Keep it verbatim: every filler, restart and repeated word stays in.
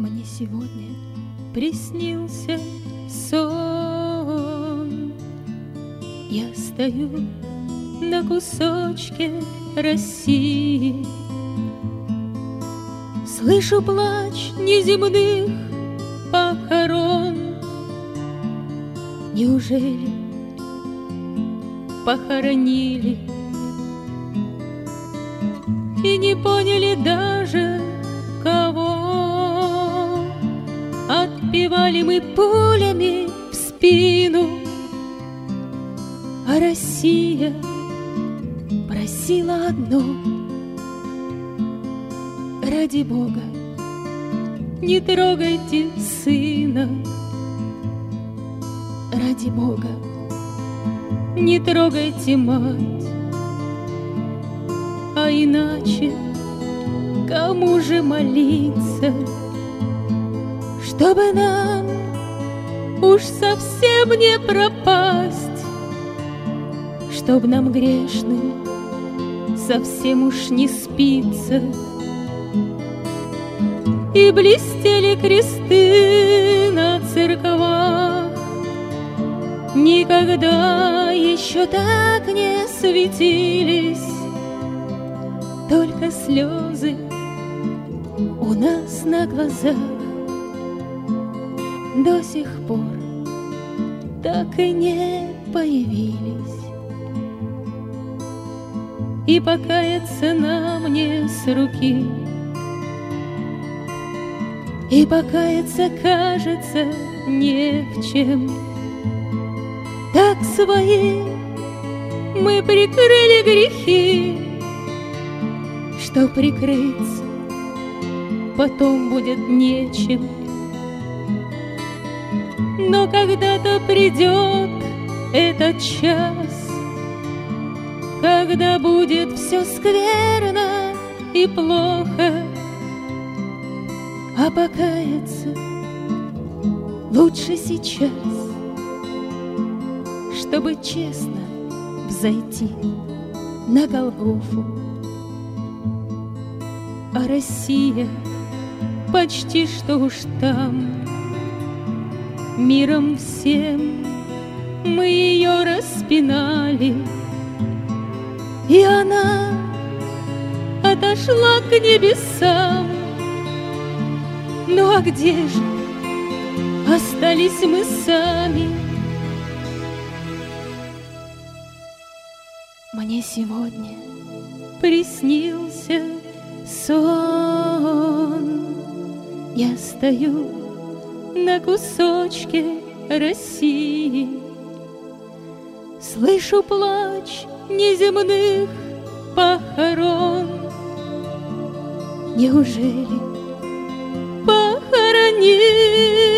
Мне сегодня приснился сон. Я стою на кусочке России, слышу плач неземных похорон. Неужели похоронили и не поняли даже, кого? Отбивали мы пулями в спину, а Россия просила одно: ради Бога, не трогайте сына. Ради Бога, не трогайте мать. А иначе кому же молиться, чтобы нам уж совсем не пропасть, чтоб нам грешным совсем уж не спится? И блестели кресты на церквах, никогда еще так не светились. Только слезы у нас на глазах до сих пор так и не появились. И покаяться нам не с руки, и покаяться, кажется, не в чем. Так свои мы прикрыли грехи, что прикрыться потом будет нечем. Но когда-то придет этот час, когда будет все скверно и плохо, а покаяться лучше сейчас, чтобы честно взойти на Голгофу. А Россия почти что уж там, миром всем мы ее распинали, и она отошла к небесам. Ну а где же остались мы сами? Мне сегодня приснился сон. Я стою на кусочке России, слышу плач неземных похорон. Неужели похоронили